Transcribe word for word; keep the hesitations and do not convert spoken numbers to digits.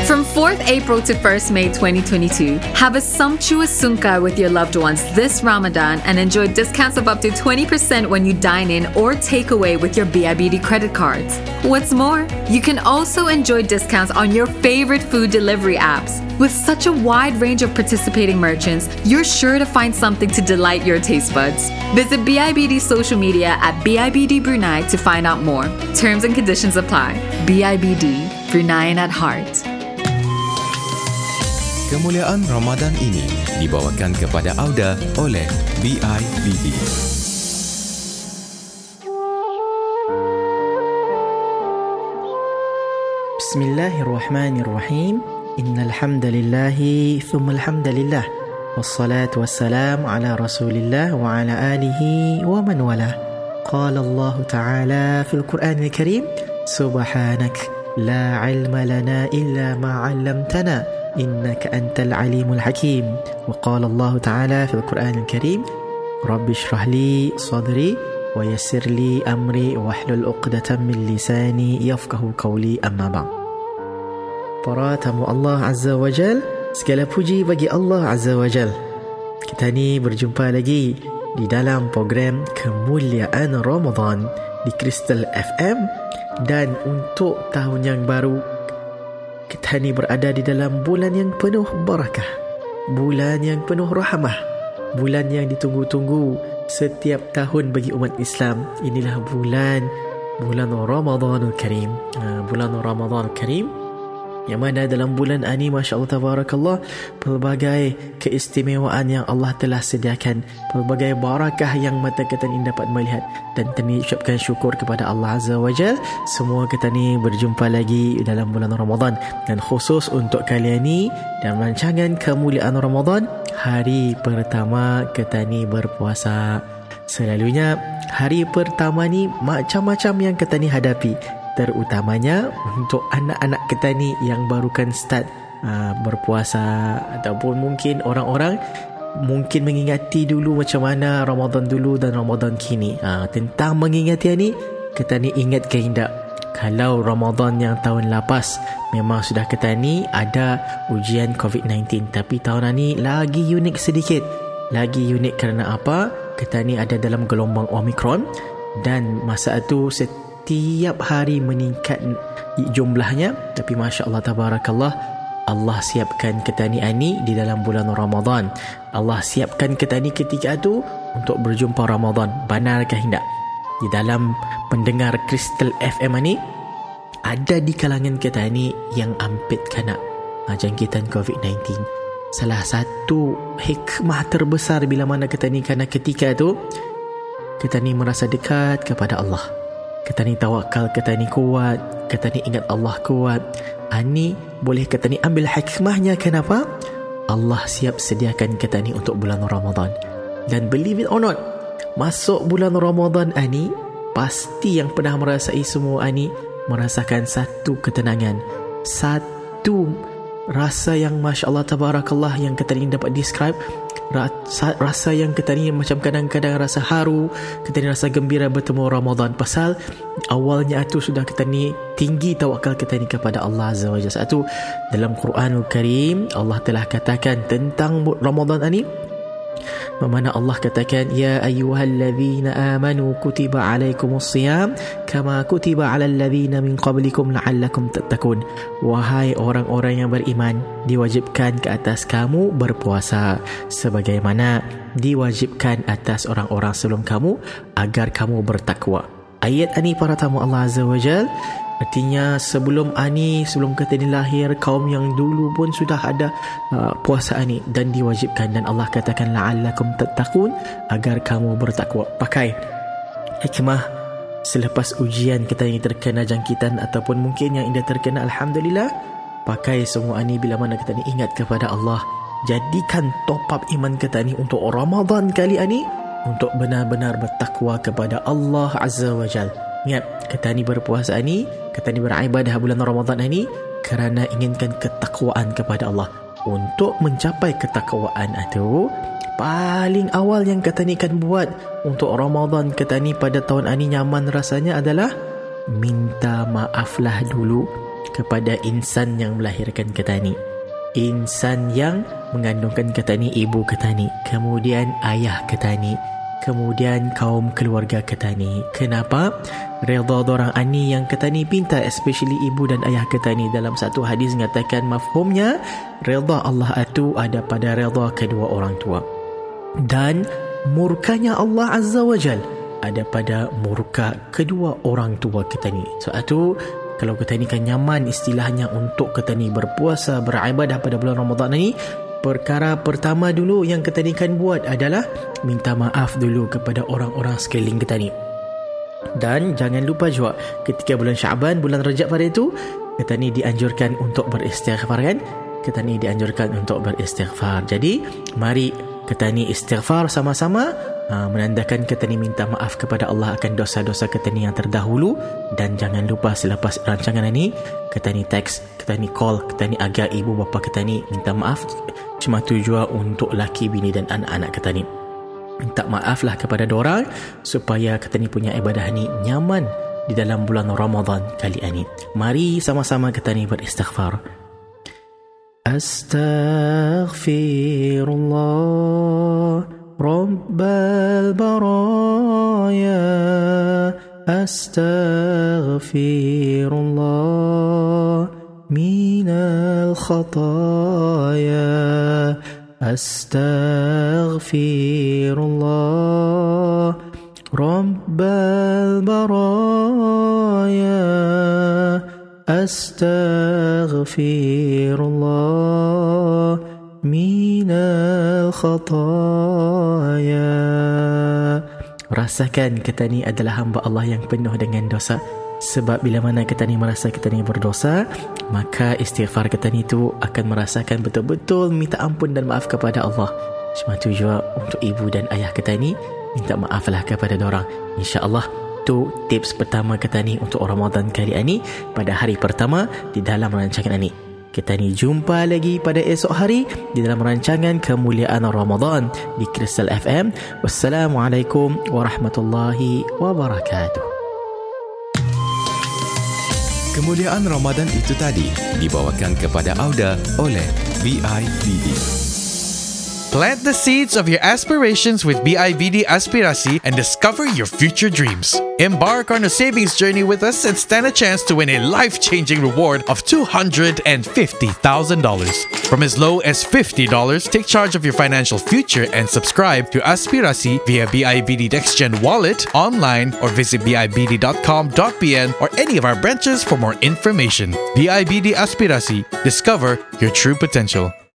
From fourth April to first May twenty twenty-two, have a sumptuous sungkai with your loved ones this Ramadan and enjoy discounts of up to twenty percent when you dine in or take away with your B I B D credit cards. What's more, you can also enjoy discounts on your favorite food delivery apps. With such a wide range of participating merchants, you're sure to find something to delight your taste buds. Visit B I B D social media at B I B D Brunei to find out more. Terms and conditions apply. B I B D, Bruneian at heart. Kemuliaan Ramadan ini dibawakan kepada Auda oleh B I B D. Bismillahirrahmanirrahim. Innal hamdalillahi thumma alhamdulillah. Wassalatu wassalam ala Rasulillah wa ala alihi wa man walah. Qala Allah Ta'ala fil Qur'anil Karim, Subhanak la ilma lana illa ma 'allamtana. إنك أنت العليم الحكيم. وقال الله تعالى في القرآن الكريم رب اشرح لي صدري ويسر لي أمري واحلل عقدة من لساني يفقه قولي أما بعد. Para tamu Allah Azza wa Jal, segala puji bagi Allah Azza wa Jal. Kita ni berjumpa lagi di dalam program Kemuliaan Ramadan di Crystal F M, dan untuk tahun yang baru kita ni berada di dalam bulan yang penuh barakah, bulan yang penuh rahmah, bulan yang ditunggu-tunggu setiap tahun bagi umat Islam. Inilah bulan bulan Ramadanul Karim. Ha, bulan Ramadanul Karim yang mana dalam bulan ini, Masya Allah Tabarakallah, pelbagai keistimewaan yang Allah telah sediakan, pelbagai barakah yang mata kita ni dapat melihat, dan kami ucapkan syukur kepada Allah Azza wa Jal. Semua kita ni berjumpa lagi dalam bulan Ramadan, dan khusus untuk kali ini dalam rancangan Kemuliaan Ramadan, hari pertama kita ni berpuasa. Selalunya hari pertama ni macam-macam yang kita ni hadapi, terutamanya untuk anak-anak kita ni yang barukan start uh, berpuasa, ataupun mungkin orang-orang mungkin mengingati dulu macam mana Ramadan dulu dan Ramadan kini. Uh, tentang mengingati ni, kita ni ingat ke tidak, kalau Ramadan yang tahun lepas memang sudah kita ni ada ujian covid sembilan belas, tapi tahun ini lagi unik sedikit. Lagi unik kerana apa? Kita ni ada dalam gelombang Omicron, dan masa itu setiap hari meningkat jumlahnya. Tapi Masya Allah Tabarakallah, Allah siapkan kita ni ani di dalam bulan Ramadan. Allah siapkan kita ni ketika itu untuk berjumpa Ramadan. Benarkah tidak? Di dalam pendengar Crystal F M ni, ada di kalangan kita ni yang ampit kena jangkitan covid sembilan belas. Salah satu hikmah terbesar bila mana kita ni, kerana ketika itu kita ni merasa dekat kepada Allah, kita ni tawakal, kita ni kuat, kita ni ingat Allah kuat. Ini boleh kita ni ambil hikmahnya. Kenapa? Allah siap sediakan kita ni untuk bulan Ramadan. Dan believe it or not, masuk bulan Ramadan ini, pasti yang pernah merasai semua ini merasakan satu ketenangan, satu rasa yang Masya Allah Tabarakallah yang kita ni dapat describe. Rasa, rasa yang kita ni macam kadang-kadang rasa haru, kita ni rasa gembira bertemu Ramadan. Pasal awalnya itu sudah kita ni tinggi tawakal kita ni kepada Allah Azza wa Jalla. Satu, dalam Quranul Karim Allah telah katakan tentang Ramadan ini, mana Allah katakan, ya ayyuhallazina amanu kutiba alaikumus siyam kama kutiba alal ladzina min qablikum la'allakum tattaqun. Wahai orang-orang yang beriman, diwajibkan ke atas kamu berpuasa sebagaimana diwajibkan atas orang-orang sebelum kamu agar kamu bertakwa. Ayat ini para tamu Allah Azza wa Jal, artinya sebelum ani, sebelum kita ni lahir, kaum yang dulu pun sudah ada uh, puasa ni dan diwajibkan, dan Allah katakan la'allakum tattaqun, agar kamu bertakwa. Pakai hikmah selepas ujian kita yang terkena jangkitan ataupun mungkin yang indah terkena, alhamdulillah, pakai semua ni bila mana kita ni ingat kepada Allah. Jadikan top up iman kita ni untuk Ramadan kali ini, untuk benar-benar bertakwa kepada Allah Azza wa Jal. Ingat, kita ni berpuasa ni, kita ni beribadah bulan Ramadan ini kerana inginkan ketakwaan kepada Allah. Untuk mencapai ketakwaan itu, paling awal yang kita ni kan buat untuk Ramadan kita ni pada tahun ini nyaman rasanya adalah minta maaflah dulu kepada insan yang melahirkan kita ni, insan yang mengandungkan kita ni, ibu kita ni, kemudian ayah kita ni, kemudian kaum keluarga kita ni. Kenapa? Redha dorang ani yang kita ni pinta, especially ibu dan ayah kita ni. Dalam satu hadis mengatakan mafhumnya, redha Allah itu ada pada redha kedua orang tua, dan murkanya Allah Azza wa Jal ada pada murka kedua orang tua kita ni. Sebab tu kalau kita ni kan nyaman istilahnya untuk kita ni berpuasa, beribadah pada bulan Ramadan ni, perkara pertama dulu yang kita ni kan buat adalah minta maaf dulu kepada orang-orang sekeliling kita ni. Dan jangan lupa juga ketika bulan Syaban, bulan Rajab pada itu, kita ni dianjurkan untuk beristighfar kan? Kita ni dianjurkan untuk beristighfar. Jadi mari kita ni istighfar sama-sama, ha, menandakan kita ni minta maaf kepada Allah akan dosa-dosa kita ni yang terdahulu. Dan jangan lupa selepas rancangan ini, kita ni teks, kita ni call, kita ni agak ibu bapa kita ni minta maaf. Cuma tu juga untuk laki, bini dan anak-anak kita ni. Minta maaflah kepada dorang supaya kita ni punya ibadah ni nyaman di dalam bulan Ramadan kali ini. Mari sama-sama kita ni beristighfar. Astaghfirullah Rabbal baraya, Astaghfirullah minal khataya, Astaghfirullah Rabbal baraya, Astaghfirullah minal khataya. Rasakan kita ni adalah hamba Allah yang penuh dengan dosa. Sebab bila mana kita ni merasa kita ni berdosa, maka istighfar kita ni tu akan merasakan betul-betul minta ampun dan maaf kepada Allah. Cuma tu juga untuk ibu dan ayah kita ni, minta maaflah kepada dorang. InsyaAllah tu tips pertama kita ni untuk Ramadan kali ini, pada hari pertama di dalam rancangan ini. Kita ni jumpa lagi pada esok hari di dalam rancangan Kemuliaan Ramadan di Crystal F M. Wassalamualaikum warahmatullahi wabarakatuh. Kemuliaan Ramadan itu tadi dibawakan kepada Auda oleh B I B D. Plant the seeds of your aspirations with B I B D Aspirasi and discover your future dreams. Embark on a savings journey with us and stand a chance to win a life-changing reward of two hundred fifty thousand dollars. From as low as fifty dollars, take charge of your financial future and subscribe to Aspirasi via B I B D NextGen Wallet, online, or visit b i b d dot com dot p n or any of our branches for more information. B I B D Aspirasi. Discover your true potential.